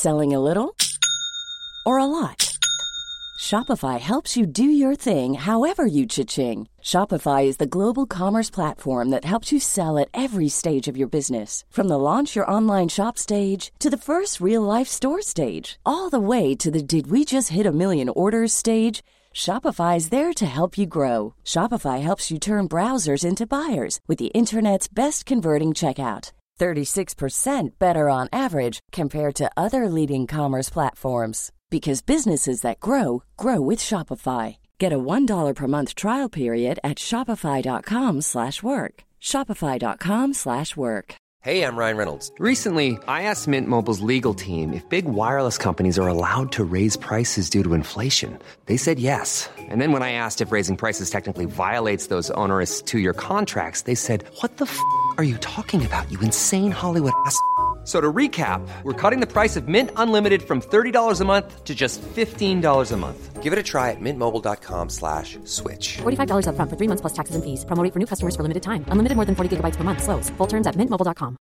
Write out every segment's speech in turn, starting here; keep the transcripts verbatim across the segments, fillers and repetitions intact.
Selling a little or a lot? Shopify helps you do your thing however you cha-ching. Shopify is the global commerce platform that helps you sell at every stage of your business. From the launch your online shop stage to the first real-life store stage, all the way to the did we just hit a million orders stage. Shopify is there to help you grow. Shopify helps you turn browsers into buyers with the internet's best converting checkout. thirty-six percent better on average compared to other leading commerce platforms. Because businesses that grow, grow with Shopify. Get a one dollar per month trial period at shopify.com slash work. Shopify.com slash work. Hey, I'm Ryan Reynolds. Recently, I asked Mint Mobile's legal team if big wireless companies are allowed to raise prices due to inflation. They said yes. And then when I asked if raising prices technically violates those onerous two-year contracts, they said, what the f*** are you talking about, you insane Hollywood ass f- So to recap, we're cutting the price of Mint Unlimited from thirty dollars a month to just fifteen dollars a month. Give it a try at mintmobile.com slash switch. forty-five dollars up front for three months plus taxes and fees. Promo rate for new customers for limited time. Unlimited more than forty gigabytes per month. Slows full terms at mint mobile dot com.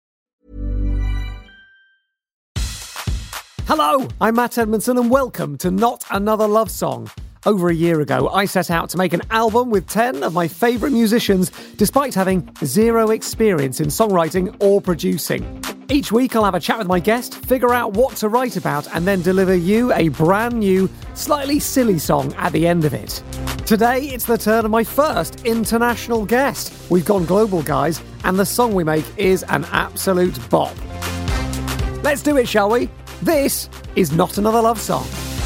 Hello, I'm Matt Edmondson and welcome to Not Another Love Song. Over a year ago, I set out to make an album with ten of my favourite musicians, despite having zero experience in songwriting or producing. Each week, I'll have a chat with my guest, figure out what to write about, and then deliver you a brand new, slightly silly song at the end of it. Today, it's the turn of my first international guest. We've gone global, guys, and the song we make is an absolute bop. Let's do it, shall we? This is Not Another Love Song.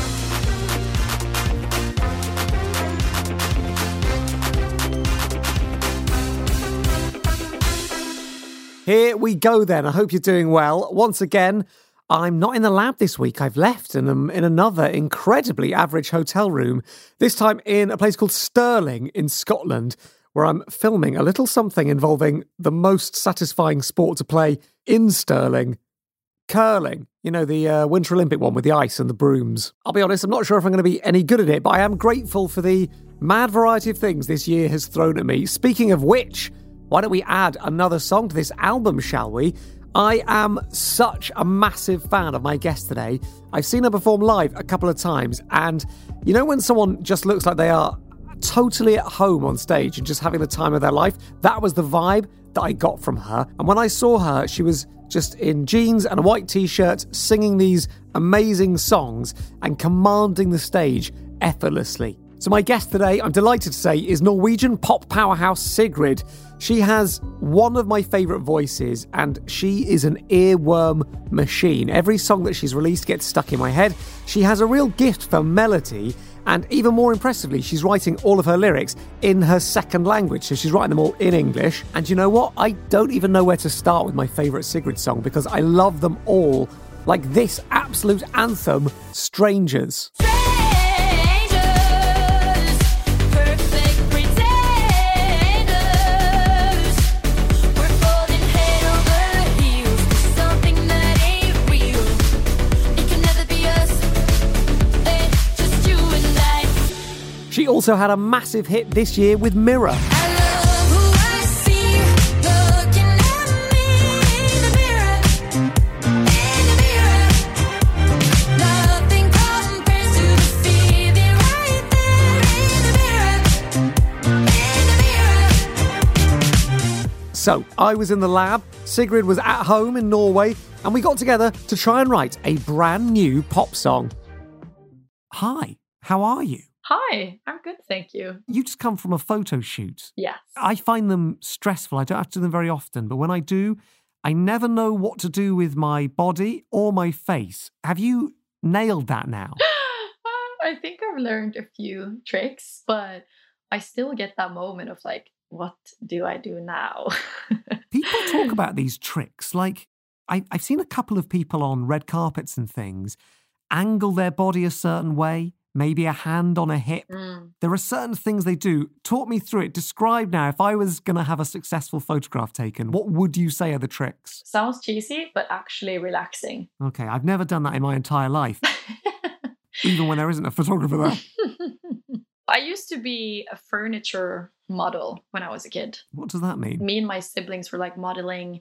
Here we go then. I hope you're doing well. Once again, I'm not in the lab this week. I've left and I'm in another incredibly average hotel room, this time in a place called Stirling in Scotland, where I'm filming a little something involving the most satisfying sport to play in Stirling, curling. You know, the uh, Winter Olympic one with the ice and the brooms. I'll be honest, I'm not sure if I'm going to be any good at it, but I am grateful for the mad variety of things this year has thrown at me. Speaking of which, why don't we add another song to this album, shall we? I am such a massive fan of my guest today. I've seen her perform live a couple of times, and you know when someone just looks like they are totally at home on stage and just having the time of their life? That was the vibe that I got from her. And when I saw her, she was just in jeans and a white t-shirt, singing these amazing songs and commanding the stage effortlessly. So my guest today, I'm delighted to say, is Norwegian pop powerhouse Sigrid. She has one of my favourite voices, and she is an earworm machine. Every song that she's released gets stuck in my head. She has a real gift for melody, and even more impressively, she's writing all of her lyrics in her second language, so she's writing them all in English. And you know what? I don't even know where to start with my favourite Sigrid song, because I love them all. Like this absolute anthem, Strangers. She also had a massive hit this year with Mirror. So, I was in the lab, Sigrid was at home in Norway, and we got together to try and write a brand new pop song. Hi, how are you? Hi, I'm good, thank you. You just come from a photo shoot. Yes. I find them stressful. I don't have to do them very often, but when I do, I never know what to do with my body or my face. Have you nailed that now? I think I've learned a few tricks, but I still get that moment of like, what do I do now? People talk about these tricks. Like, I, I've seen a couple of people on red carpets and things angle their body a certain way. Maybe a hand on a hip. Mm. There are certain things they do. Talk me through it. Describe now, if I was going to have a successful photograph taken, what would you say are the tricks? Sounds cheesy, but actually relaxing. Okay, I've never done that in my entire life. Even when there isn't a photographer there. I used to be a furniture model when I was a kid. What does that mean? Me and my siblings were like modeling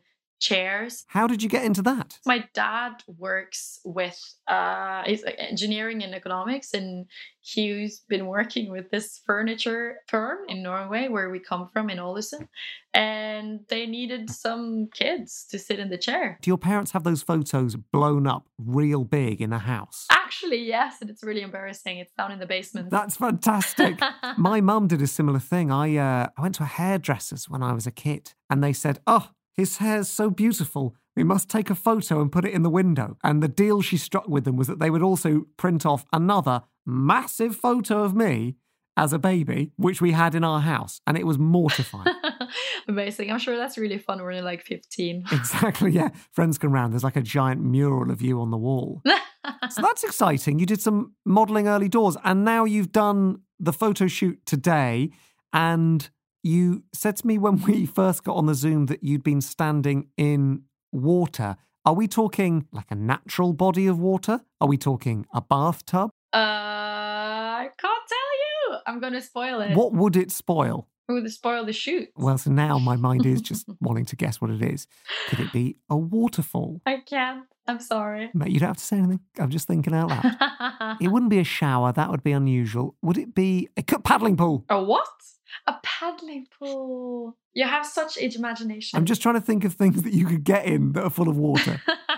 chairs. How did you get into that? My dad works with, uh, he's like engineering and economics, and he's been working with this furniture firm in Norway, where we come from, in Ålesund, and they needed some kids to sit in the chair. Do your parents have those photos blown up real big in a house? Actually, yes, and it's really embarrassing. It's down in the basement. That's fantastic. My mum did a similar thing. I uh, I went to a hairdresser's when I was a kid, and they said, oh, his hair's so beautiful, we must take a photo and put it in the window. And the deal she struck with them was that they would also print off another massive photo of me as a baby, which we had in our house. And it was mortifying. Amazing. I'm sure that's really fun when you're like fifteen. Exactly, yeah. Friends come round, there's like a giant mural of you on the wall. So that's exciting. You did some modelling early doors, and now you've done the photo shoot today, and you said to me when we first got on the Zoom that you'd been standing in water. Are we talking like a natural body of water? Are we talking a bathtub? Uh, I can't tell you. I'm going to spoil it. What would it spoil? It would spoil the shoot. Well, so now my mind is just wanting to guess what it is. Could it be a waterfall? I can't. I'm sorry. Mate, you don't have to say anything. I'm just thinking out loud. It wouldn't be a shower. That would be unusual. Would it be a paddling pool? A what? A paddling pool. You have such imagination. I'm just trying to think of things that you could get in that are full of water.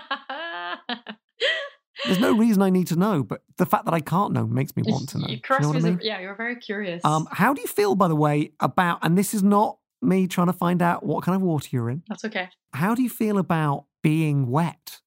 There's no reason I need to know, but the fact that I can't know makes me want to know. You Do you know what I mean? Yeah, you're very curious. Um, how do you feel, by the way, about, and this is not me trying to find out what kind of water you're in. That's okay. How do you feel about being wet?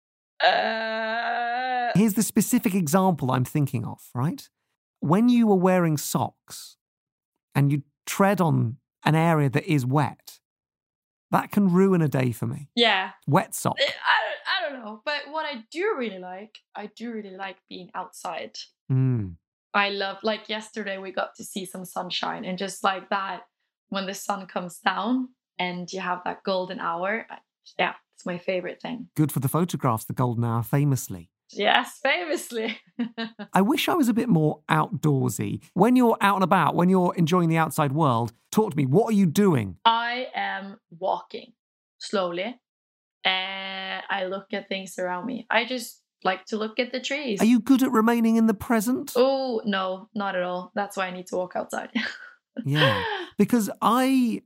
Uh... Here's the specific example I'm thinking of, right? When you were wearing socks and you tread on an area that is wet, that can ruin a day for me. Yeah. Wet sock. I don't, I don't know. But what I do really like, I do really like being outside. Mm. I love, like yesterday we got to see some sunshine, and just like that, when the sun comes down and you have that golden hour, yeah, it's my favorite thing. Good for the photographs, the golden hour, famously. Yes, famously. I wish I was a bit more outdoorsy. When you're out and about, when you're enjoying the outside world, talk to me. What are you doing? I am walking slowly, and I look at things around me. I just like to look at the trees. Are you good at remaining in the present? Oh, no, not at all. That's why I need to walk outside. Yeah, because I,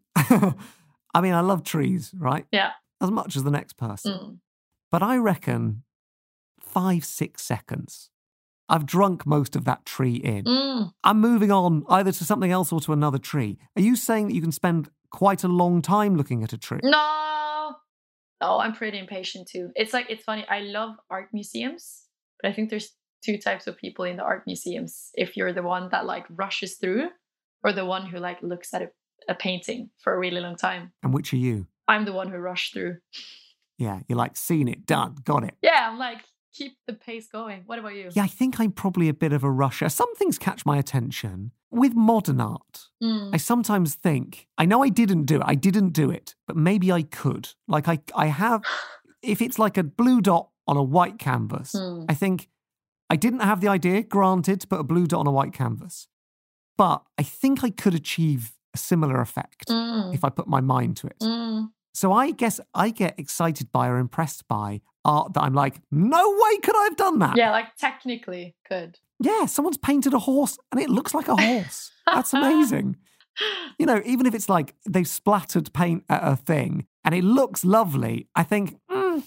I mean, I love trees, right? Yeah. As much as the next person. Mm. But I reckon five, six seconds, I've drunk most of that tree in. Mm. I'm moving on either to something else or to another tree. Are you saying that you can spend quite a long time looking at a tree? No. Oh, I'm pretty impatient too. It's like, it's funny. I love art museums, but I think there's two types of people in the art museums. If you're the one that like rushes through, or the one who like looks at a, a painting for a really long time. And which are you? I'm the one who rushed through. Yeah, you're like, seen it, done, got it. Yeah, I'm like, keep the pace going. What about you? Yeah, I think I'm probably a bit of a rusher. Some things catch my attention. With modern art, Mm. I sometimes think, I know I didn't do it, I didn't do it, but maybe I could. Like I, I have, if it's like a blue dot on a white canvas, Mm. I think I didn't have the idea, granted, to put a blue dot on a white canvas. But I think I could achieve a similar effect Mm. if I put my mind to it. Mm. So I guess I get excited by or impressed by art that I'm like, no way could I have done that. Yeah, like technically could. Yeah, someone's painted a horse and it looks like a horse. That's amazing. You know, even if it's like they've splattered paint at a thing and it looks lovely, I think, mm,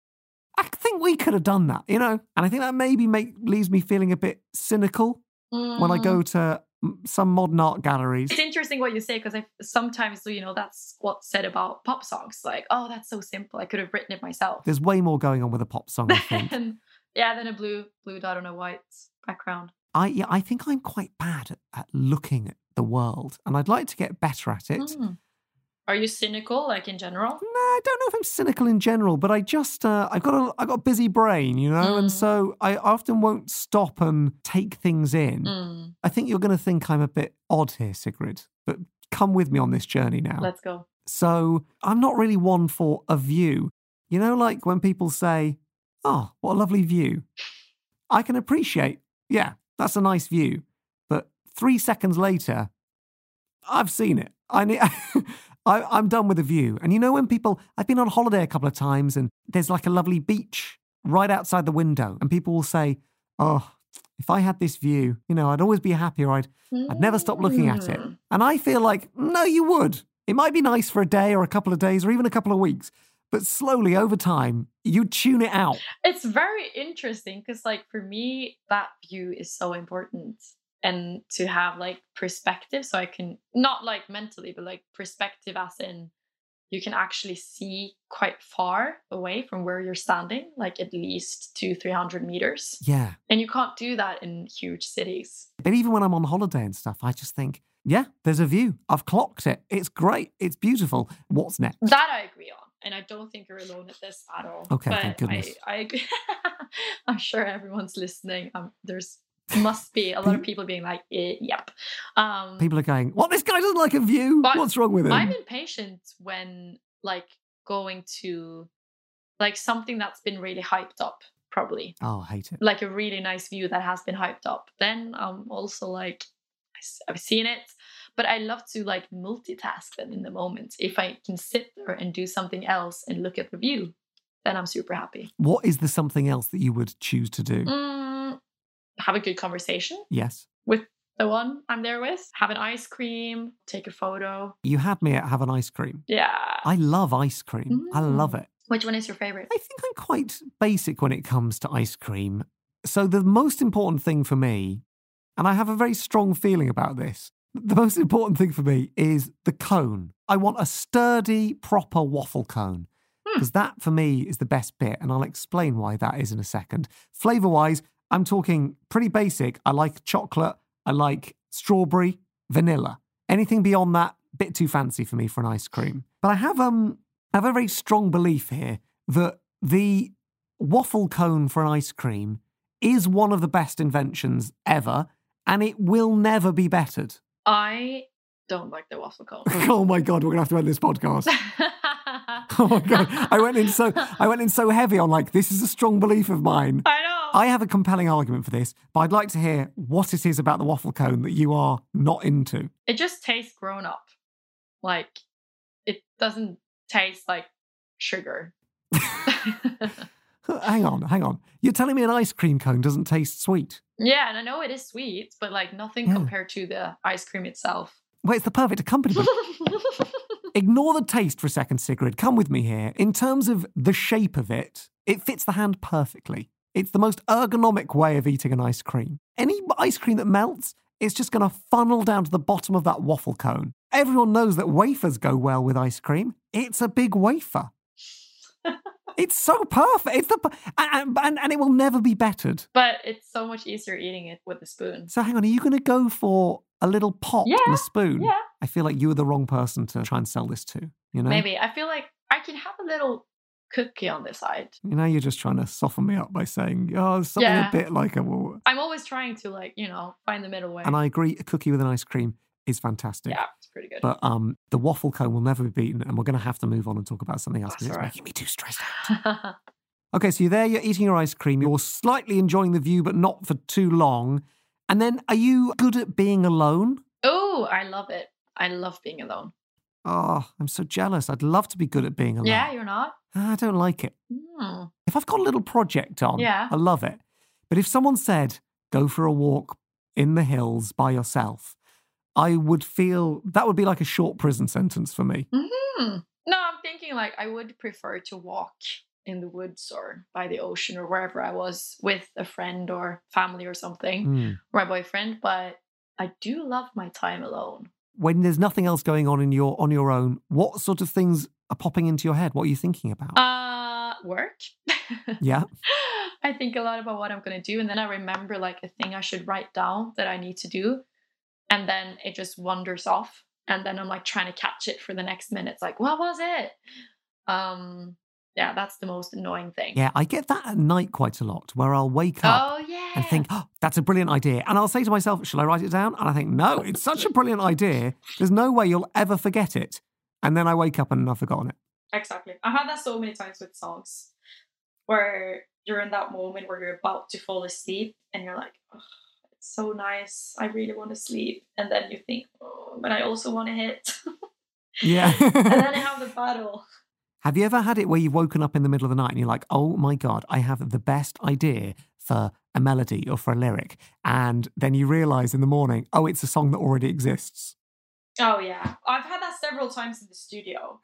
I think we could have done that, you know? And I think that maybe make, leaves me feeling a bit cynical Mm. when I go to some modern art galleries. It's interesting what you say, because I sometimes, you know, that's what's said about pop songs. Like, oh, that's so simple. I could have written it myself. There's way more going on with a pop song, I think. and, yeah, than a blue blue dot on a white background. I yeah, I think I'm quite bad at, at looking at the world, and I'd like to get better at it. Mm. Are you cynical, like in general? No, I don't know if I'm cynical in general, but I just uh, I've got a I've got a busy brain, you know, Mm. and so I often won't stop and take things in. Mm. I think you're going to think I'm a bit odd here, Sigrid, but come with me on this journey now. Let's go. So I'm not really one for a view. You know, like when people say, "Oh, what a lovely view," I can appreciate. Yeah, that's a nice view, but three seconds later, I've seen it. I need. I, I'm done with the view. And you know when people, I've been on holiday a couple of times and there's like a lovely beach right outside the window and people will say, oh, if I had this view, you know, I'd always be happier. I'd, I'd never stop looking at it. And I feel like, no, you would. It might be nice for a day or a couple of days or even a couple of weeks, but slowly over time, you tune it out. It's very interesting because like for me, that view is so important. And to have like perspective, so I can, not like mentally, but like perspective as in you can actually see quite far away from where you're standing, like at least two, three hundred meters. Yeah. And you can't do that in huge cities. But even when I'm on holiday and stuff, I just think, yeah, there's a view. I've clocked it. It's great. It's beautiful. What's next? That I agree on. And I don't think you're alone at this at all. Okay, but thank goodness. I, I agree. I'm sure everyone's listening. Um, there's must be a lot of people being like, eh, yep. Um, people are going, what? This guy doesn't like a view? What's wrong with him? I'm impatient when like going to like something that's been really hyped up, probably. Oh, I hate it. Like a really nice view that has been hyped up. Then I'm also like, I've seen it, but I love to like multitask them in the moment. If I can sit there and do something else and look at the view, then I'm super happy. What is the something else that you would choose to do? Mm, have a good conversation. Yes. With the one I'm there with. Have an ice cream. Take a photo. You had me at have an ice cream. Yeah. I love ice cream. Mm. I love it. Which one is your favorite? I think I'm quite basic when it comes to ice cream. So the most important thing for me, and I have a very strong feeling about this, the most important thing for me is the cone. I want a sturdy, proper waffle cone. Because hmm. that, for me, is the best bit. And I'll explain why that is in a second. Flavour-wise, I'm talking pretty basic. I like chocolate. I like strawberry, vanilla. Anything beyond that, bit too fancy for me for an ice cream. But I have, um, I have a very strong belief here that the waffle cone for an ice cream is one of the best inventions ever. And it will never be bettered. I don't like the waffle cone. Oh my God, we're going to have to end this podcast. Oh my God. I went in so I went in so heavy on like, this is a strong belief of mine. I know. I have a compelling argument for this, but I'd like to hear what it is about the waffle cone that you are not into. It just tastes grown up. Like, it doesn't taste like sugar. Hang on, hang on. You're telling me an ice cream cone doesn't taste sweet? Yeah, and I know it is sweet, but like nothing yeah. compared to the ice cream itself. Well, it's the perfect accompaniment. Ignore the taste for a second, Sigrid. Come with me here. In terms of the shape of it, it fits the hand perfectly. It's the most ergonomic way of eating an ice cream. Any ice cream that melts, it's just going to funnel down to the bottom of that waffle cone. Everyone knows that wafers go well with ice cream. It's a big wafer. It's so perfect. It's the and, and and it will never be bettered. But it's so much easier eating it with a spoon. So hang on, are you going to go for a little pot yeah, and a spoon? Yeah. I feel like you were the wrong person to try and sell this to. You know, maybe I feel like I can have a little cookie on the side. You know, you're just trying to soften me up by saying, "Oh, something yeah. a bit like a." I'm always trying to like you know find the middle way. And I agree, a cookie with an ice cream is fantastic. Yeah, it's pretty good. But um, the waffle cone will never be beaten, and we're going to have to move on and talk about something else because it's right. making me too stressed out. Okay, so you're there, you're eating your ice cream, you're slightly enjoying the view, but not for too long. And then, are you good at being alone? Oh, I love it. I love being alone. Oh, I'm so jealous. I'd love to be good at being alone. Yeah, you're not? I don't like it. Mm. If I've got a little project on, yeah. I love it. But if someone said, go for a walk in the hills by yourself, I would feel that would be like a short prison sentence for me. Mm-hmm. No, I'm thinking like I would prefer to walk in the woods or by the ocean or wherever I was with a friend or family or something, mm. or my boyfriend. But I do love my time alone. When there's nothing else going on in your on your own, what sort of things are popping into your head? What are you thinking about? Uh, work. Yeah. I think a lot about what I'm going to do. And then I remember like a thing I should write down that I need to do. And then it just wanders off. And then I'm like trying to catch it for the next minute. It's like, what was it? Um, yeah, that's the most annoying thing. Yeah, I get that at night quite a lot, where I'll wake up oh, yeah. and think, oh, that's a brilliant idea. And I'll say to myself, shall I write it down? And I think, no, it's such a brilliant idea. There's no way you'll ever forget it. And then I wake up and I've forgotten it. Exactly. I've had that so many times with songs where you're in that moment where you're about to fall asleep and you're like, oh, it's so nice. I really want to sleep. And then you think, oh, but I also want to hit. Yeah. And then I have the battle. Have you ever had it where you've woken up in the middle of the night and you're like, oh my God, I have the best idea for a melody or for a lyric. And then you realise in the morning, oh, it's a song that already exists. Oh, yeah. I've had that several times in the studio.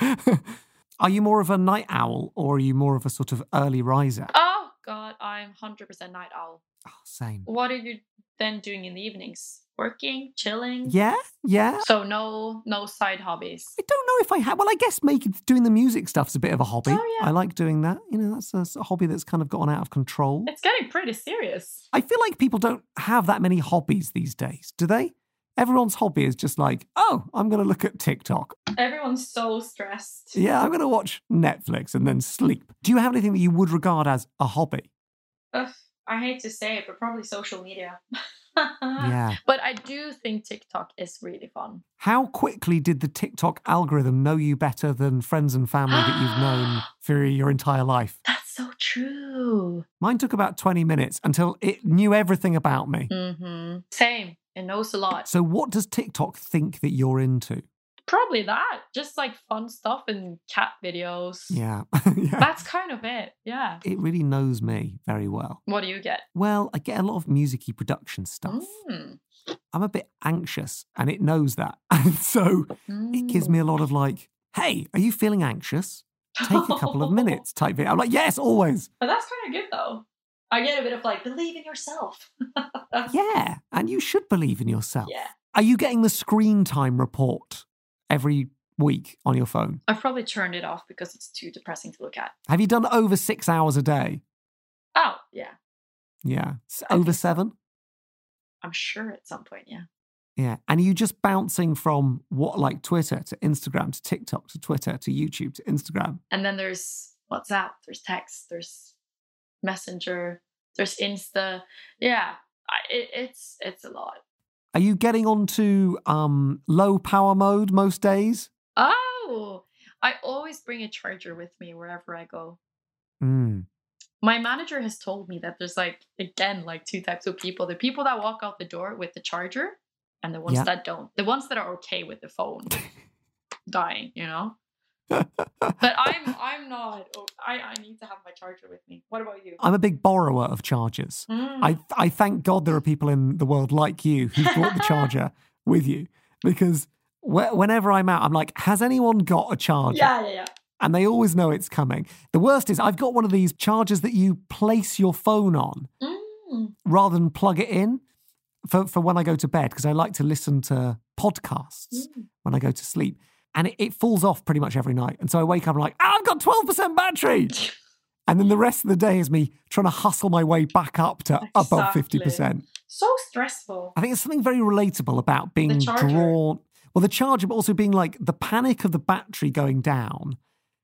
Are you more of a night owl or are you more of a sort of early riser? Oh, God, I'm one hundred percent night owl. Oh, same. What are you then doing in the evenings? Working? Chilling? Yeah, yeah. So no no side hobbies? I don't know if I have. Well, I guess making doing the music stuff's a bit of a hobby. Oh, yeah. I like doing that. You know, that's a, a hobby that's kind of gotten out of control. It's getting pretty serious. I feel like people don't have that many hobbies these days, do they? Everyone's hobby is just like, oh, I'm going to look at TikTok. Everyone's so stressed. Yeah, I'm going to watch Netflix and then sleep. Do you have anything that you would regard as a hobby? Ugh, I hate to say it, but probably social media. Yeah. But I do think TikTok is really fun. How quickly did the TikTok algorithm know you better than friends and family that you've known for your entire life? That's so true. Mine took about twenty minutes until it knew everything about me. Mm-hmm. Same. It knows a lot. So what does TikTok think that you're into? Probably that. Just like fun stuff and cat videos. Yeah. Yeah. That's kind of it. Yeah. It really knows me very well. What do you get? Well, I get a lot of music-y production stuff. Mm. I'm a bit anxious and it knows that. And so it gives me a lot of like, hey, are you feeling anxious? Take a couple of minutes type video. I'm like, yes, always. But that's kind of good though. I get a bit of like, believe in yourself. Yeah. And you should believe in yourself. Yeah. Are you getting the screen time report every week on your phone? I've probably turned it off because it's too depressing to look at. Have you done over six hours a day? Oh, yeah. Yeah. S- Over seven? I'm sure at some point, yeah. Yeah. And are you just bouncing from what, like Twitter to Instagram to TikTok to Twitter to YouTube to Instagram? And then there's WhatsApp, there's text, there's Messenger, there's Insta. Yeah, I, it, it's it's a lot. Are you getting onto um, low power mode most days? Oh, I always bring a charger with me wherever I go. Mm. My manager has told me that there's like, again, like two types of people. The people that walk out the door with the charger and the ones Yeah. that don't. The ones that are okay with the phone dying, you know? But I'm I'm not. oh, I, I need to have my charger with me. What about you? I'm a big borrower of chargers. Mm. I I thank God there are people in the world like you who brought the charger with you, because wh- whenever I'm out, I'm like, has anyone got a charger? Yeah, yeah, yeah. And they always know it's coming. The worst is I've got one of these chargers that you place your phone on Mm. rather than plug it in for, for when I go to bed, because I like to listen to podcasts Mm. when I go to sleep. And it, it falls off pretty much every night. And so I wake up and I'm like, oh, I've got twelve percent battery. And then the rest of the day is me trying to hustle my way back up to above Exactly. fifty percent. So stressful. I think there's something very relatable about being charger. drawn. Well, the charger, but also being like the panic of the battery going down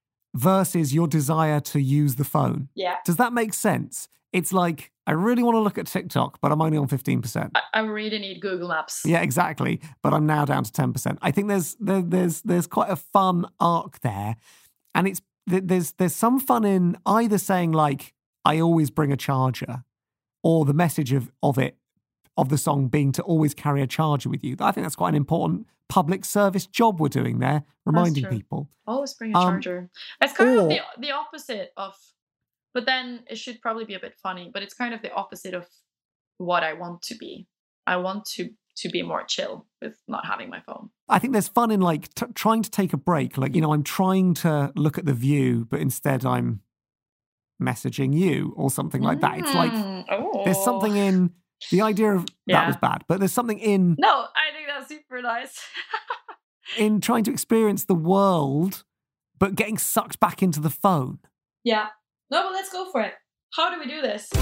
versus your desire to use the phone. Yeah. Does that make sense? It's like, I really want to look at TikTok, but I'm only on fifteen percent. I, I really need Google Maps. Yeah, exactly. But I'm now down to ten percent. I think there's there, there's there's quite a fun arc there. And it's there- there's there's some fun in either saying like, I always bring a charger, or the message of, of it, of the song being to always carry a charger with you. I think that's quite an important public service job we're doing there, reminding true. people. Always bring a Um, charger. It's kind or- of the the opposite of, but then it should probably be a bit funny, but it's kind of the opposite of what I want to be. I want to to be more chill with not having my phone. I think there's fun in like t- trying to take a break. Like, you know, I'm trying to look at the view, but instead I'm messaging you or something like that. It's like Mm, oh. there's something in the idea of that Yeah. was bad, but there's something in No, I think that's super nice. in trying to experience the world, but getting sucked back into the phone. Yeah. No, but let's go for it. How do we do this?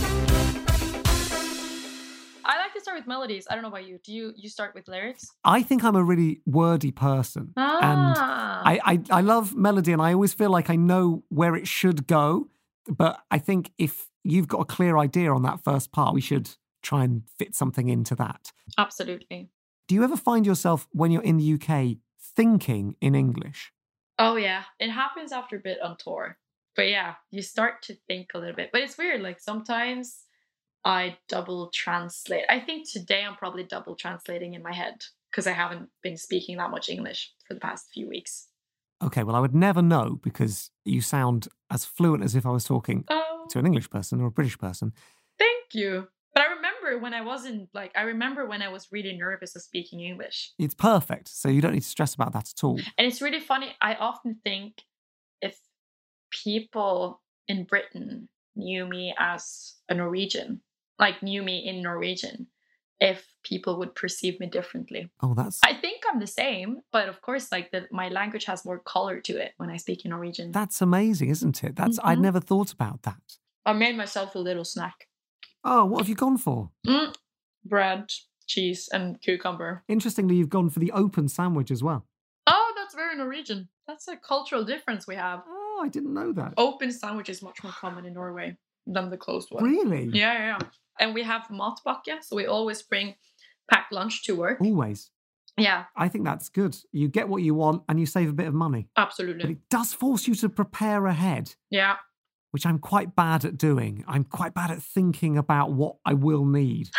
I like to start with melodies. I don't know about you. Do you you start with lyrics? I think I'm a really wordy person, and Ah. I, I I love melody, and I always feel like I know where it should go. But I think if you've got a clear idea on that first part, we should try and fit something into that. Absolutely. Do you ever find yourself when you're in the U K thinking in English? Oh yeah, it happens after a bit on tour. But yeah, you start to think a little bit. But it's weird. Like sometimes I double translate. I think today I'm probably double translating in my head because I haven't been speaking that much English for the past few weeks. Okay, well, I would never know because you sound as fluent as if I was talking Oh, to an English person or a British person. thank you. But I remember when I wasn't like, I remember when I was really nervous of speaking English. It's perfect, so you don't need to stress about that at all. And it's really funny. I often think if people in Britain knew me as a Norwegian, like knew me in Norwegian, if people would perceive me differently. Oh, that's I think I'm the same, but of course, like the, my language has more color to it when I speak in Norwegian. that's amazing, isn't it? That's I'd Mhm. never thought about that. I made myself a little snack. Oh, what have you gone for? Mm. Bread, cheese, and cucumber. Interestingly, you've gone for the open sandwich as well. Oh, that's very Norwegian. That's a cultural difference we have. Oh, I didn't know that. Open sandwich is much more common in Norway than the closed one. Really? Yeah, yeah, yeah. And we have matpakke, so we always bring packed lunch to work. Always. Yeah, I think that's good. You get what you want and you save a bit of money. But absolutely. it does force you to prepare ahead, Yeah. which I'm quite bad at doing. I'm quite bad at thinking about what I will need.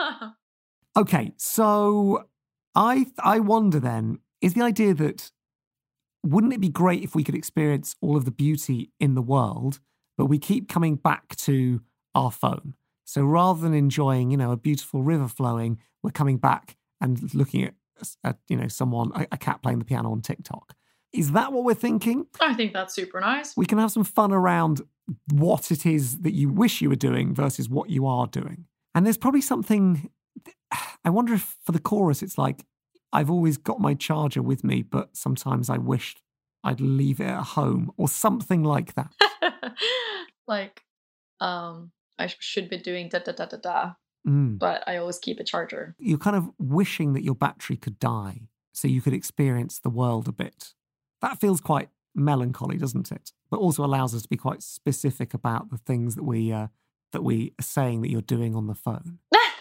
Okay, so I I wonder then, is the idea that wouldn't it be great if we could experience all of the beauty in the world, but we keep coming back to our phone? So rather than enjoying, you know, a beautiful river flowing, we're coming back and looking at, at you know, someone, a, a cat playing the piano on TikTok. Is that what we're thinking? I think that's super nice. We can have some fun around what it is that you wish you were doing versus what you are doing. And there's probably something, I wonder if for the chorus, it's like, I've always got my charger with me, but sometimes I wish I'd leave it at home or something like that. Like, um, I sh- should be doing da da da da da, Mm. but I always keep a charger. You're kind of wishing that your battery could die so you could experience the world a bit. That feels quite melancholy, doesn't it? But also allows us to be quite specific about the things that we uh, that we are saying that you're doing on the phone.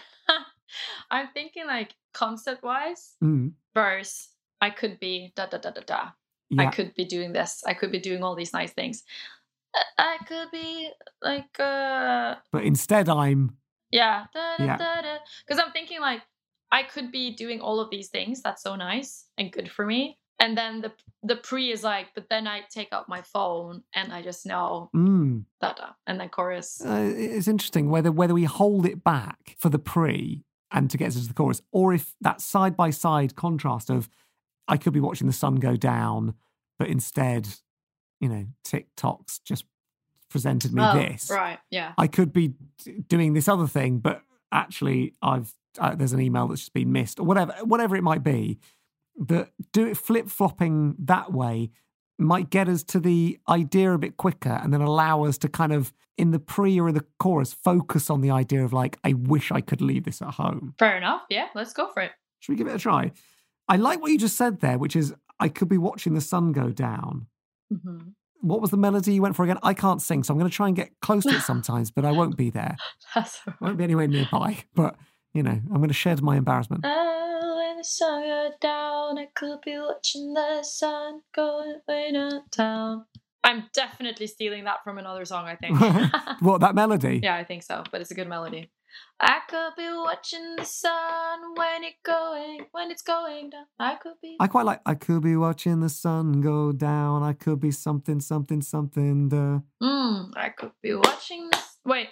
I'm thinking like concept wise, Mm. verse. I could be da da da da da. Yeah. I could be doing this. I could be doing all these nice things. I- I could be like, uh, But instead, I'm yeah, da da Yeah. da da. Because I'm thinking like I could be doing all of these things. That's so nice and good for me. And then the the pre is like, but then I take out my phone and I just know mm. da da, and then chorus. Uh, it's interesting whether whether we hold it back for the pre and to get us to the chorus, or if that side by side contrast of I could be watching the sun go down, but instead, you know, TikTok's just presented me Oh, this. right? Yeah. I could be d- doing this other thing, but actually, I've uh, there's an email that's just been missed, or whatever, whatever it might be. That do it flip flopping that way might get us to the idea a bit quicker, and then allow us to kind of in the pre or the chorus focus on the idea of like, I wish I could leave this at home. Fair enough. Yeah, let's go for it. Should we give it a try? I like what you just said there, which is I could be watching the sun go down. Mm-hmm. What was the melody you went for again? I can't sing, so I'm going to try and get close to it sometimes, but I won't be there. That's all I right. won't be anywhere nearby. But, you know, I'm going to shed my embarrassment. Oh, when the sun goes down, I could be watching the sun going way down. I'm definitely stealing that from another song, I think. What, that melody? Yeah, I think so, but it's a good melody. I could be watching the sun when it going when it's going down. I could be. I quite like, I could be watching the sun go down. I could be something, something, something. The... Mm, I could be watching this. Wait.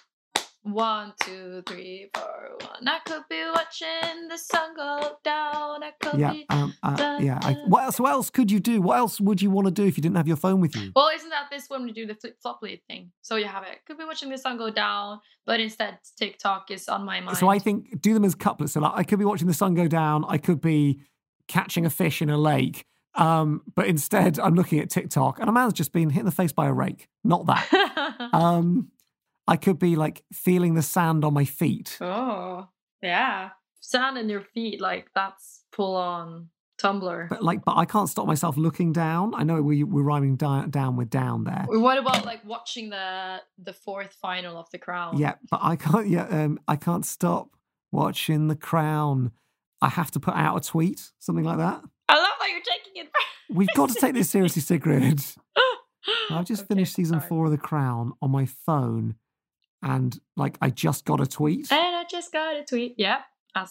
One, two, three, four, one. I could be watching the sun go down. I could Yeah, be. um, uh, yeah. I, what else? What else could you do? What else would you want to do if you didn't have your phone with you? Well, isn't that this when we do the flip flop lead thing? So you have it. Could be watching the sun go down, but instead TikTok is on my mind. So I think do them as couplets. So like, I could be watching the sun go down. I could be catching a fish in a lake. Um, but instead, I'm looking at TikTok, and a man's just been hit in the face by a rake. Not that. um, I could be like feeling the sand on my feet. Oh, yeah. Sand in your feet, like that's full on Tumblr. But like, but I can't stop myself looking down. I know we, we're rhyming down, down with down there. What about like watching the the fourth final of The Crown? Yeah, but I can't. Yeah, um, I can't stop watching The Crown. I have to put out a tweet, something like that. I love that you're taking it. We've got to take this seriously, Sigrid. I've just Okay, finished season sorry. four of The Crown on my phone, and like I just got a tweet. And I just got a tweet. Yeah, as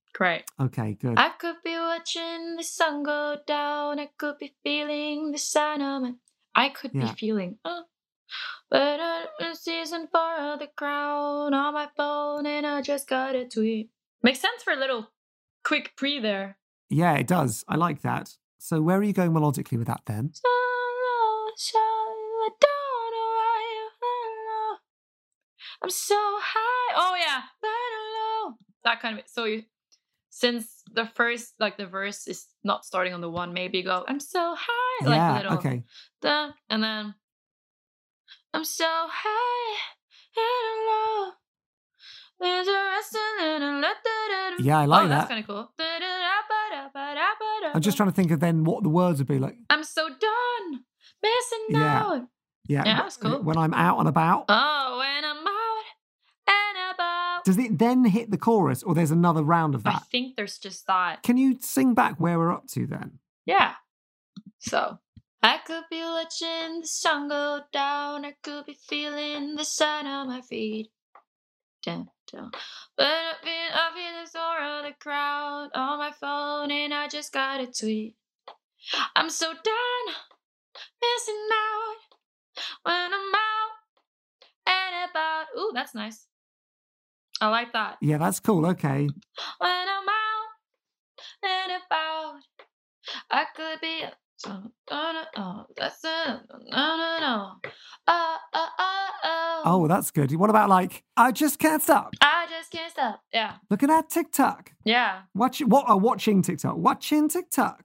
Great. Okay, good. I could be watching the sun go down. I could be feeling the sun on my... I could Yeah. be feeling... Oh. But I'm in season four of The Crown on my phone and I just got a tweet. Makes sense for a little quick pre there. Yeah, it does. I like that. So where are you going melodically with that then? So low, so I don't know why you fell low. I'm so high. Oh yeah, better low. That kind of... So you... Since the first, like the verse is not starting on the one, maybe go, I'm so high. Like Yeah, a little... okay. Dun, and then... I'm so high and low. There's a rest and a... Yeah, I like oh, that. That's kind of cool. I'm just trying to think of then what the words would be like. I'm so done missing Yeah. out. Yeah, Yeah, that's cool. When I'm out and about. Oh, when I'm out and about. Does it then hit the chorus or there's another round of I that? think there's just that. Can you sing back where we're up to then? Yeah. So... I could be watching the sun go down. I could be feeling the sun on my feet. Down, down. But I feel, I feel the soar of the crowd on my phone and I just got a tweet. I'm so done missing out when I'm out and about. Ooh, that's nice. I like that. Yeah, that's cool. Okay. When I'm out and about, I could be... So, no, no, no, that's it. No, no, no. Uh, uh, uh, uh. Oh, that's good. What about like, I just can't stop I just can't stop. Yeah. looking at TikTok. Yeah. Watch what? Uh, watching TikTok. Watching TikTok.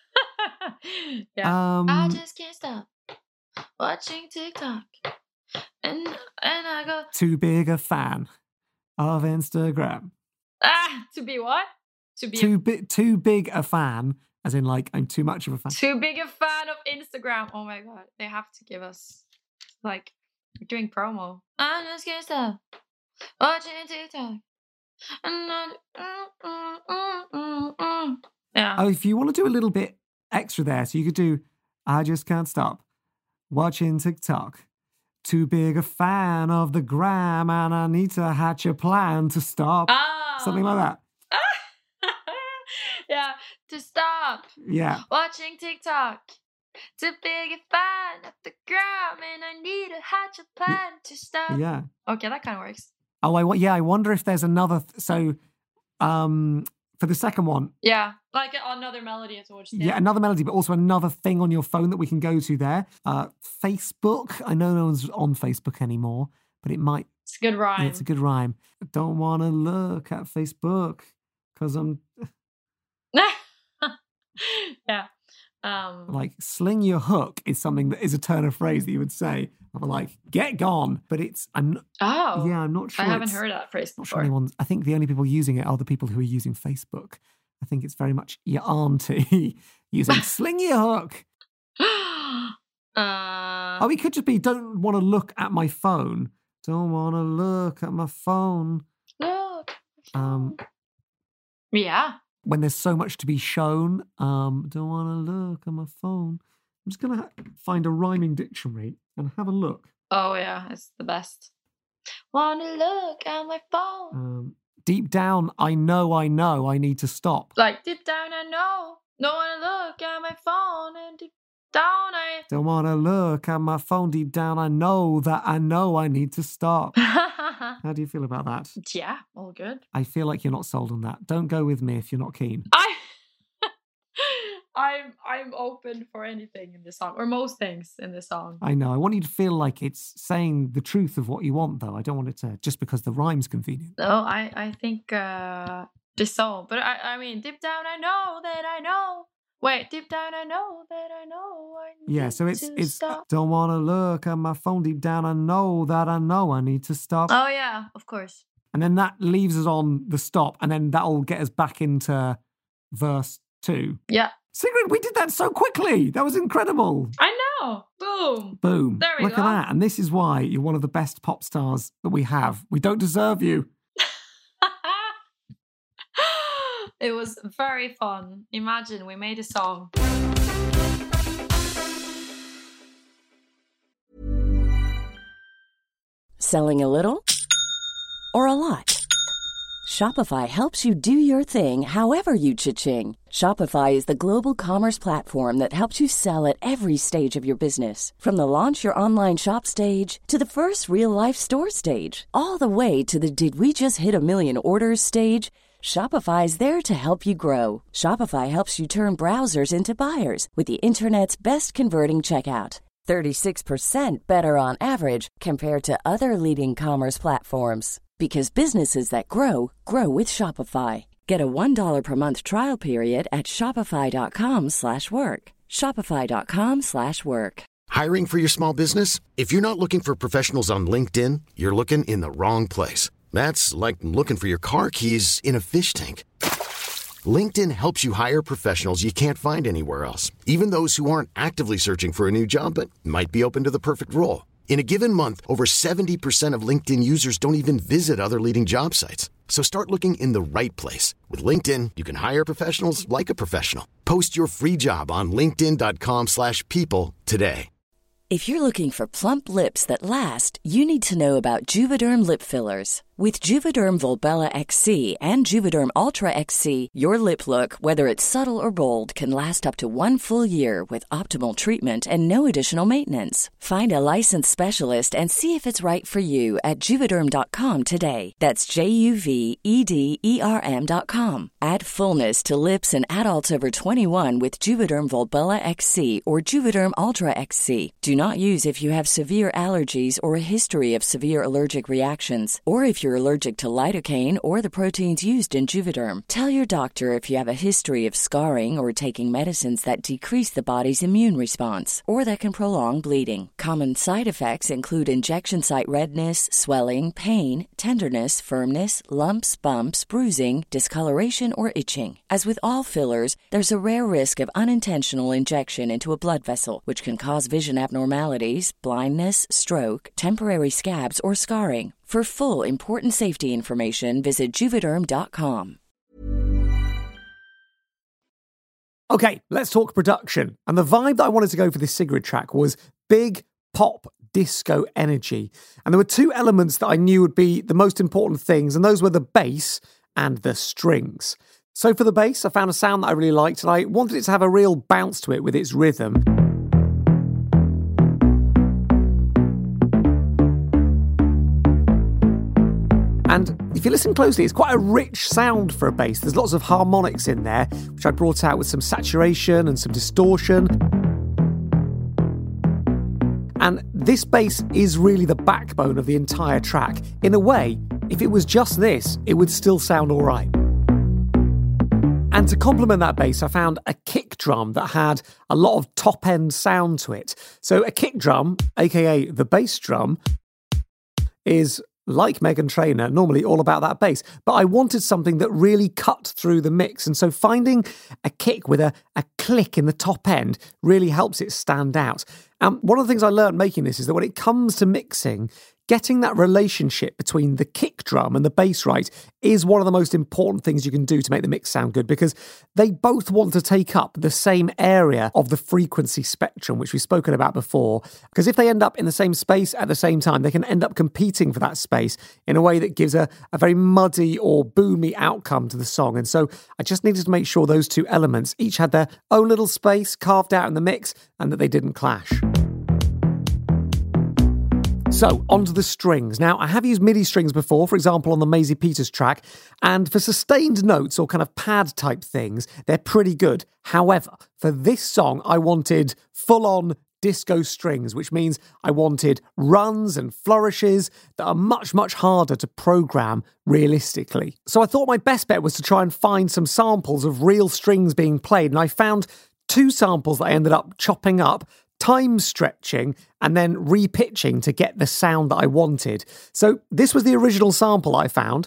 yeah. Um, I just can't stop watching TikTok. And and I go, too big a fan of Instagram. ah, to be what? To be Too big. Too big a fan. As in, like, I'm too much of a fan. too big a fan of Instagram. Oh my god. They have to give us, like, we're doing promo. I just can't stop watching TikTok. And I, mm, mm, mm, mm, mm. Yeah. Oh, if you want to do a little bit extra there, so you could do, I just can't stop watching TikTok. Too big a fan of the gram, and I need to hatch a plan to stop. Ah. Something like that. yeah. To stop Yeah. watching TikTok. Too big a fan of the gram, and I need to hatch a plan to stop. Yeah. Okay, that kind of works. Oh, I wa- yeah. I wonder if there's another. Th- so, um, for the second one, Yeah, like another melody towards the yeah, end. another melody, but also another thing on your phone that we can go to there. Uh, Facebook. I know no one's on Facebook anymore, but it might. It's a good rhyme. Yeah, it's a good rhyme. I don't want to look at Facebook because I'm yeah. Um, like, sling your hook is something that is a turn of phrase that you would say. I'm like, get gone. But it's, I'm not, oh, yeah, I'm not sure. I haven't it's- heard that phrase Not sure before. anyone's, I think the only people using it are the people who are using Facebook. I think it's very much your auntie using sling your hook. uh, Oh, we could just be, don't want to look at my phone. Don't want to look at my phone. look. Um, Yeah. when there's so much to be shown, um, don't want to look at my phone. I'm just going to ha- find a rhyming dictionary and have a look. Oh yeah, it's the best. Wanna look at my phone. Um, deep down, I know, I know, I need to stop. Like deep down I know. Don't wanna look at my phone, and deep down I Don't want to look at my phone. Deep down, I know that I know I need to stop. How do you feel about that? yeah, all good. I feel like you're not sold on that. Don't go with me if you're not keen. I I'm I'm open for anything in this song, or most things in this song. I know. I want you to feel like it's saying the truth of what you want, though. I don't want it to, just because the rhyme's convenient. No, I I think uh this song, but I I mean deep down I know that I know. Wait, deep down I know that I know. I need Yeah, so it's, to it's stop. don't want to look at my phone. Deep down, I know that I know I need to stop. Oh yeah, of course. And then that leaves us on the stop, and then that'll get us back into verse two. Yeah, Sigrid, we did that so quickly. That was incredible. I know. Boom. Boom. There we Look go. at that. And this is why you're one of the best pop stars that we have. We don't deserve you. It was very fun. Imagine we made a song. Selling a little or a lot? Shopify helps you do your thing however you cha-ching. Shopify is the global commerce platform that helps you sell at every stage of your business. From the launch your online shop stage to the first real-life store stage, all the way to the did we just hit a million orders stage. Shopify is there to help you grow. Shopify helps you turn browsers into buyers with the internet's best converting checkout. thirty-six percent better on average compared to other leading commerce platforms. Because businesses that grow, grow with Shopify. Get a one dollar per month trial period at shopify.com slash work. Shopify.com slash work. Hiring for your small business? If you're not looking for professionals on LinkedIn, you're looking in the wrong place. That's like looking for your car keys in a fish tank. LinkedIn helps you hire professionals you can't find anywhere else, even those who aren't actively searching for a new job but might be open to the perfect role. In a given month, over seventy percent of LinkedIn users don't even visit other leading job sites. So start looking in the right place. With LinkedIn, you can hire professionals like a professional. Post your free job on linkedin.com slash people today. If you're looking for plump lips that last, you need to know about Juvederm lip fillers. With Juvederm Volbella X C and Juvederm Ultra X C, your lip look, whether it's subtle or bold, can last up to one full year with optimal treatment and no additional maintenance. Find a licensed specialist and see if it's right for you at Juvederm dot com today. That's J U V E D E R M dot com. Add fullness to lips in adults over twenty-one with Juvederm Volbella X C or Juvederm Ultra X C. Do not use if you have severe allergies or a history of severe allergic reactions, or if you're allergic to lidocaine or the proteins used in Juvederm. Tell your doctor if you have a history of scarring or taking medicines that decrease the body's immune response or that can prolong bleeding. Common side effects include injection site redness, swelling, pain, tenderness, firmness, lumps, bumps, bruising, discoloration, or itching. As with all fillers, there's a rare risk of unintentional injection into a blood vessel, which can cause vision abnormalities, blindness, stroke, temporary scabs, or scarring. For full, important safety information, visit Juvederm dot com. Okay, let's talk production. And the vibe that I wanted to go for this Sigrid track was big pop disco energy. And there were two elements that I knew would be the most important things, and those were the bass and the strings. So for the bass, I found a sound that I really liked, and I wanted it to have a real bounce to it with its rhythm. And if you listen closely, it's quite a rich sound for a bass. There's lots of harmonics in there, which I brought out with some saturation and some distortion. And this bass is really the backbone of the entire track. In a way, if it was just this, it would still sound all right. And to complement that bass, I found a kick drum that had a lot of top-end sound to it. So a kick drum, aka the bass drum, is, like Meghan Trainor, normally all about that bass. But I wanted something that really cut through the mix. And so finding a kick with a, a click in the top end really helps it stand out. And one of the things I learned making this is that when it comes to mixing, getting that relationship between the kick drum and the bass right is one of the most important things you can do to make the mix sound good, because they both want to take up the same area of the frequency spectrum, which we've spoken about before. Because if they end up in the same space at the same time, they can end up competing for that space in a way that gives a, a very muddy or boomy outcome to the song. And so I just needed to make sure those two elements each had their own little space carved out in the mix and that they didn't clash. So, onto the strings. Now, I have used MIDI strings before, for example, on the Maisie Peters track, and for sustained notes or kind of pad type things, they're pretty good. However, for this song, I wanted full-on disco strings, which means I wanted runs and flourishes that are much, much harder to program realistically. So I thought my best bet was to try and find some samples of real strings being played, and I found two samples that I ended up chopping up, time stretching, and then repitching to get the sound that I wanted. So this was the original sample I found.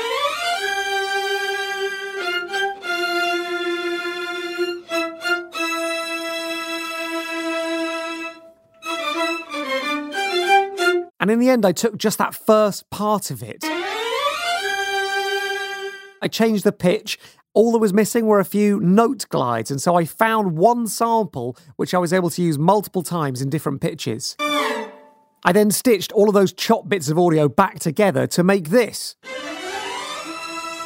And in the end, I took just that first part of it. I changed the pitch. All that was missing were a few note glides, and so I found one sample which I was able to use multiple times in different pitches. I then stitched all of those chopped bits of audio back together to make this.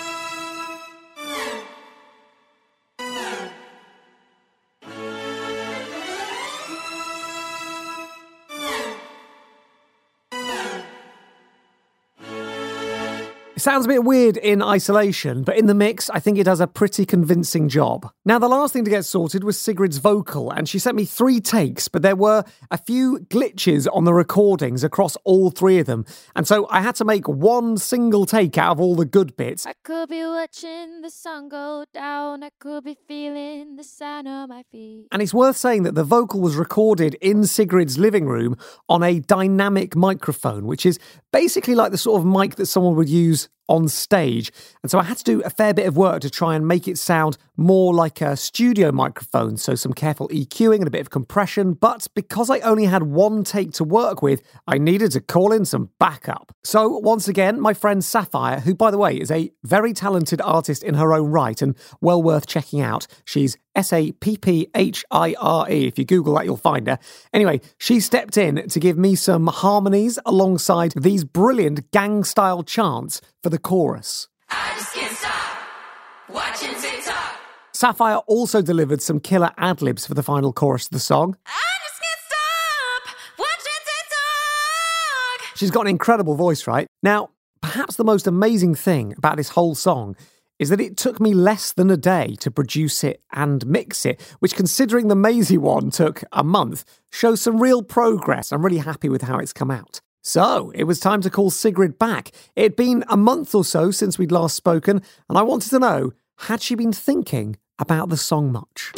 It sounds a bit weird in isolation, but in the mix, I think it does a pretty convincing job. Now, the last thing to get sorted was Sigrid's vocal, and she sent me three takes, but there were a few glitches on the recordings across all three of them, and so I had to make one single take out of all the good bits. I could be watching the sun go down, I could be feeling the sound of my feet. And it's worth saying that the vocal was recorded in Sigrid's living room on a dynamic microphone, which is basically like the sort of mic that someone would use on stage. And so I had to do a fair bit of work to try and make it sound more like a studio microphone. So some careful EQing and a bit of compression. But because I only had one take to work with, I needed to call in some backup. So once again, my friend Sapphire, who by the way is a very talented artist in her own right and well worth checking out. She's S A P P H I R E. If you Google that, you'll find her. Anyway, she stepped in to give me some harmonies alongside these brilliant gang-style chants for the chorus. I just can't stop watching TikTok. Sapphire also delivered some killer ad-libs for the final chorus of the song. I just can't stop watching TikTok. She's got an incredible voice, right? Now, perhaps the most amazing thing about this whole song is that it took me less than a day to produce it and mix it, which, considering the Maisie one took a month, shows some real progress. I'm really happy with how it's come out. So, it was time to call Sigrid back. It had been a month or so since we'd last spoken, and I wanted to know, had she been thinking about the song much?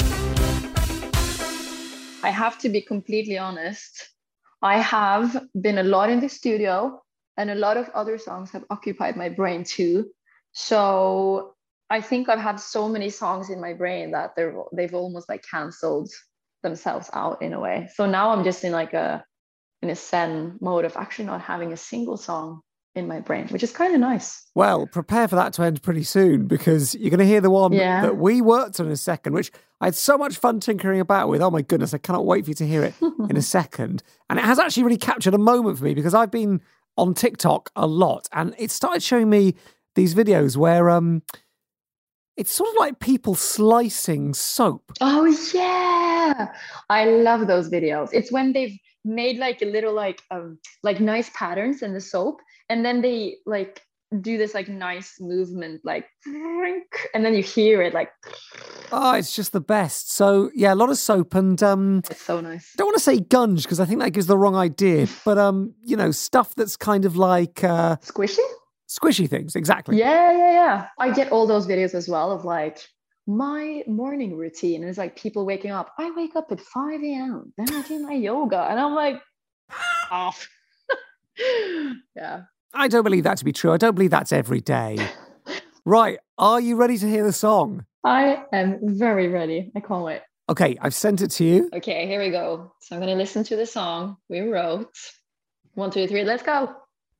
I have to be completely honest. I have been a lot in the studio, and a lot of other songs have occupied my brain too. So I think I've had so many songs in my brain that they're they've almost like cancelled themselves out in a way. So now I'm just in like a in a zen mode of actually not having a single song in my brain, which is kind of nice. Well, prepare for that to end pretty soon, because you're going to hear the one yeah. that we worked on in a second, which I had so much fun tinkering about with. Oh my goodness, I cannot wait for you to hear it in a second. And it has actually really captured a moment for me, because I've been on TikTok a lot, and it started showing me these videos where um, it's sort of like people slicing soap. Oh, yeah. I love those videos. It's when they've made like a little like um like nice patterns in the soap, and then they like do this like nice movement, like, and then you hear it like. Oh, it's just the best. So, yeah, a lot of soap and... um, it's so nice. I don't want to say gunge, because I think that gives the wrong idea, but, um, you know, stuff that's kind of like... Uh, Squishy? Squishy things, exactly. Yeah, yeah, yeah. I get all those videos as well of like my morning routine. And it's like people waking up. I wake up at five a.m. Then I do my yoga. And I'm like, off. Yeah. I don't believe that to be true. I don't believe that's every day. Right. Are you ready to hear the song? I am very ready. I can't wait. Okay, I've sent it to you. Okay, here we go. So I'm going to listen to the song we wrote. One, two, three, let's go.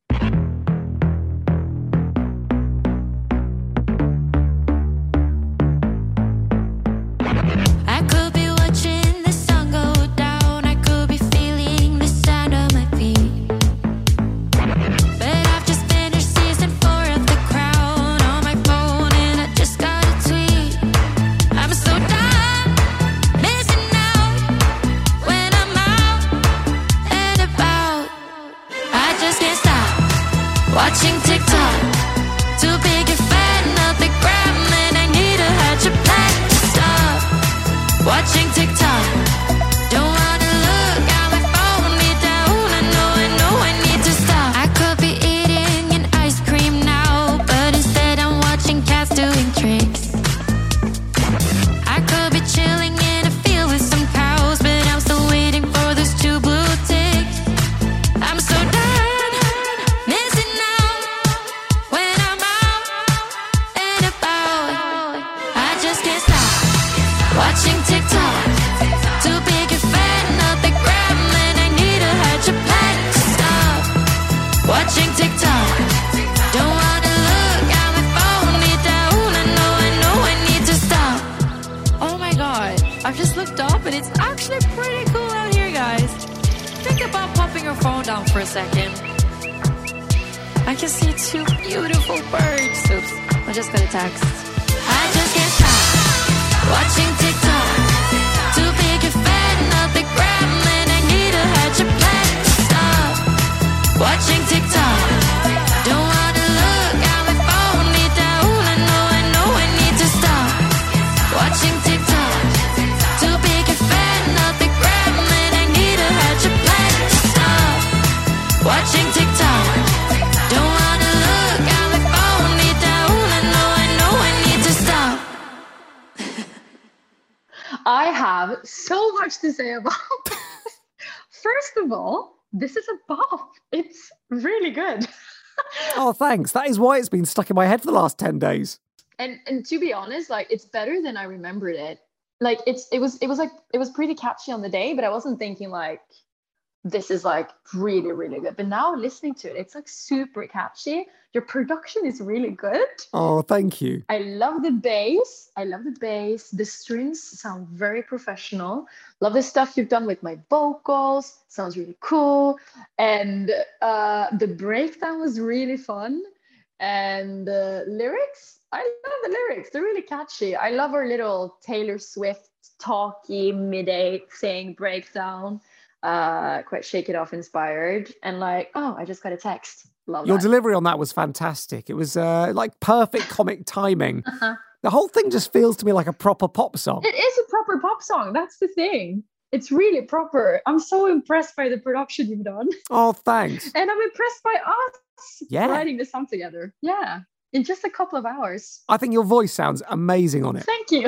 Watching TikTok, too big a fan of the gram, and I need to hatch a plan to stop. Watching TikTok, don't wanna look at my phone, me down. I know, I know I need to stop. I could be eating an ice cream now, but instead I'm watching cats doing tricks. I could be chilling in a field with some cows, but I'm still waiting for those two blue ticks. I'm so done. Watching TikTok, too big a fan of the gram, and I need to hatch a plan to stop. Watching TikTok, don't wanna look at my phone, me down. I know, I know I need to stop. Oh my god, I've just looked up and it's actually pretty cool out here, guys. Think about popping your phone down for a second. I can see two beautiful birds. Oops, I just got a text. I just can't stop watching TikTok, too big a fan of the gram, and I need to hatch a plan to stop. Watching TikTok, don't wanna look have so much to say about this. First of all, this is a bop. It's really good. Oh, thanks. That is why it's been stuck in my head for the last ten days. And and to be honest, like it's better than I remembered it. Like it's it was it was like it was pretty catchy on the day, but I wasn't thinking like this is like really, really good. But now listening to it, it's like super catchy. Your production is really good. Oh, thank you. I love the bass. I love the bass. The strings sound very professional. Love the stuff you've done with my vocals. Sounds really cool. And uh, the breakdown was really fun. And the lyrics, I love the lyrics. They're really catchy. I love our little Taylor Swift talky mid-eight saying breakdown. Uh, quite Shake It Off inspired. And like, oh, I just got a text. Love Your that. delivery on that was fantastic. It was uh, like perfect comic timing. Uh-huh. The whole thing just feels to me like a proper pop song. It is a proper pop song. That's the thing. It's really proper. I'm so impressed by the production you've done. Oh, thanks. And I'm impressed by us yeah. writing this song together. Yeah. In just a couple of hours. I think your voice sounds amazing on it. Thank you.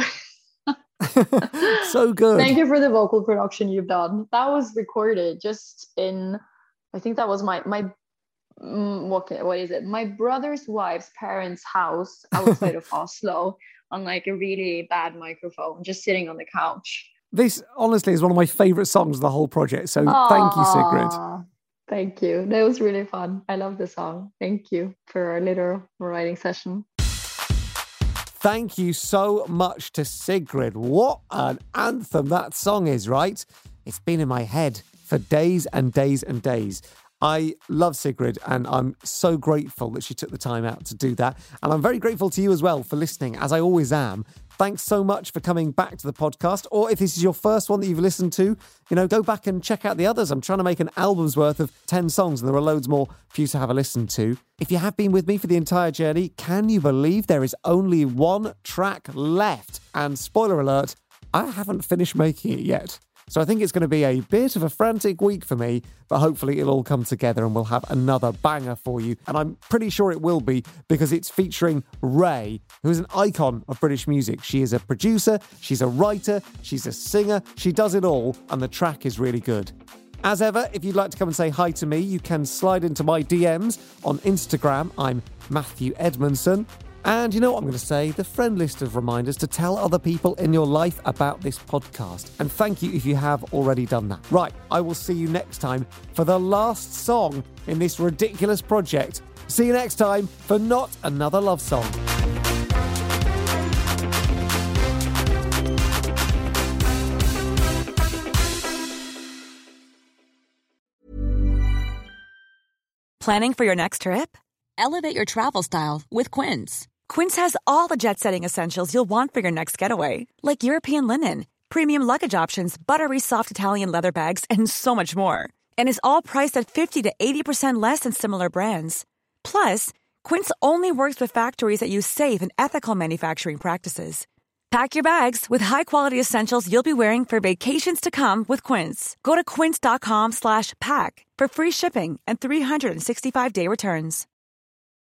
So good. Thank you for the vocal production you've done. That was recorded just in, I think that was my, my, mm, what, what is it? My brother's wife's parents' house outside of Oslo on like a really bad microphone, just sitting on the couch. This honestly is one of my favourite songs of the whole project. So Aww, thank you, Sigrid. Thank you. That was really fun. I love the song. Thank you for our little writing session. Thank you so much to Sigrid. What an anthem that song is, right? It's been in my head for days and days and days. I love Sigrid and I'm so grateful that she took the time out to do that. And I'm very grateful to you as well for listening, as I always am. Thanks so much for coming back to the podcast. Or if this is your first one that you've listened to, you know, go back and check out the others. I'm trying to make an album's worth of ten songs and there are loads more for you to have a listen to. If you have been with me for the entire journey, can you believe there is only one track left? And spoiler alert, I haven't finished making it yet. So I think it's going to be a bit of a frantic week for me, but hopefully it'll all come together and we'll have another banger for you. And I'm pretty sure it will be because it's featuring Raye, who is an icon of British music. She is a producer, she's a writer, she's a singer, she does it all, and the track is really good. As ever, if you'd like to come and say hi to me, you can slide into my D Ms on Instagram. I'm Matthew Edmondson. And you know what I'm going to say? The friend list of reminders to tell other people in your life about this podcast. And thank you if you have already done that. Right, I will see you next time for the last song in this ridiculous project. See you next time for Not Another Love Song. Planning for your next trip? Elevate your travel style with Quince. Quince has all the jet-setting essentials you'll want for your next getaway, like European linen, premium luggage options, buttery soft Italian leather bags, and so much more. And is all priced at fifty to eighty percent less than similar brands. Plus, Quince only works with factories that use safe and ethical manufacturing practices. Pack your bags with high-quality essentials you'll be wearing for vacations to come with Quince. Go to quince.com slash pack for free shipping and three sixty-five day returns.